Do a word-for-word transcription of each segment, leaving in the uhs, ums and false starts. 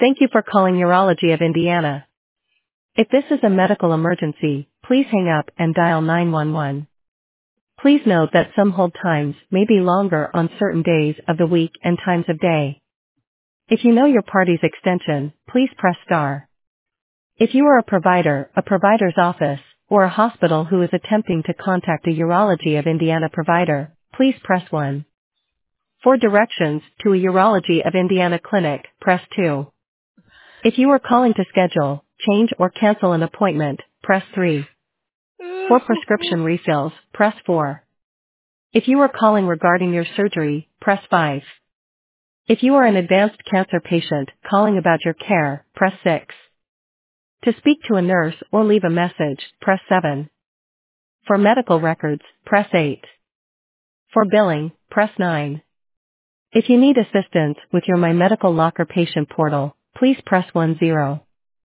Thank you for calling Urology of Indiana. If this is a medical emergency, please hang up and dial nine one one. Please note that some hold times may be longer on certain days of the week and times of day. If you know your party's extension, please press star. If you are a provider, a provider's office, or a hospital who is attempting to contact a Urology of Indiana provider, please press one. For directions to a Urology of Indiana clinic, press two. If you are calling to schedule, change or cancel an appointment, press three. For prescription refills, press four. If you are calling regarding your surgery, press five. If you are an advanced cancer patient calling about your care, press six. To speak to a nurse or leave a message, press seven. For medical records, press eight. For billing, press nine. If you need assistance with your My Medical Locker patient portal, please press one zero.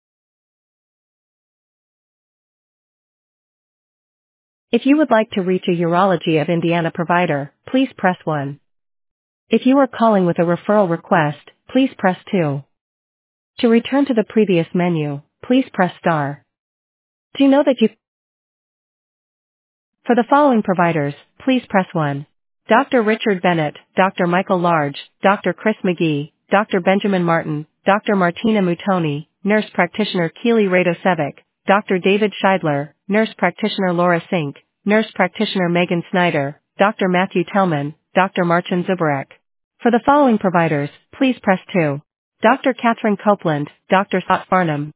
If you would like to reach a Urology of Indiana provider, please press one. If you are calling with a referral request, please press two. To return to the previous menu, please press star. Do you know that you... For the following providers, please press one. Doctor Richard Bennett, Doctor Michael Large, Doctor Chris McGee, Doctor Benjamin Martin, Doctor Martina Mutoni, Nurse Practitioner Keely Radosevic, Doctor David Scheidler, Nurse Practitioner Laura Sink, Nurse Practitioner Megan Snyder, Doctor Matthew Tellman, Doctor Marcin Zubarek. For the following providers, please press two. Doctor Catherine Copeland, Doctor Scott Farnham.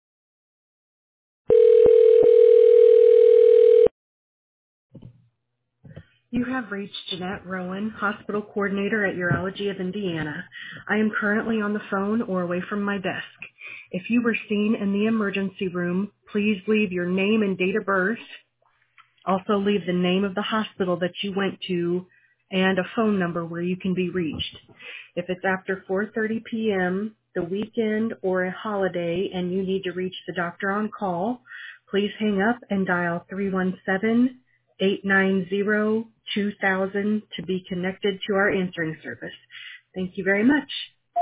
You have reached Jeanette Rowan, Hospital Coordinator at Urology of Indiana. I am currently on the phone or away from my desk. If you were seen in the emergency room, please leave your name and date of birth. Also leave the name of the hospital that you went to and a phone number where you can be reached. If it's after four thirty p.m., the weekend, or a holiday and you need to reach the doctor on call, please hang up and dial three one seven, eight nine zero, two thousand to be connected to our answering service. Thank you very much.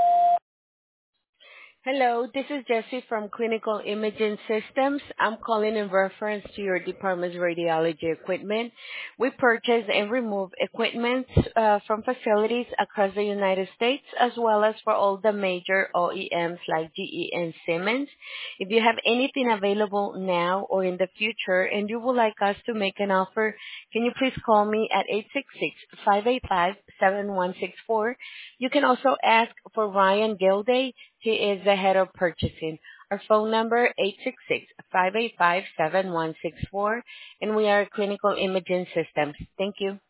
Hello, this is Jessie from Clinical Imaging Systems. I'm calling in reference to your department's radiology equipment. We purchase and remove equipment uh, from facilities across the United States, as well as for all the major O E Ms like G E and Siemens. If you have anything available now or in the future and you would like us to make an offer, can you please call me at eight six six, five eight five, seven one six four. You can also ask for Ryan Gilday. He is the head of purchasing. Our phone number, eight six six, five eight five, seven one six four, and we are Clinical Imaging Systems. Thank you.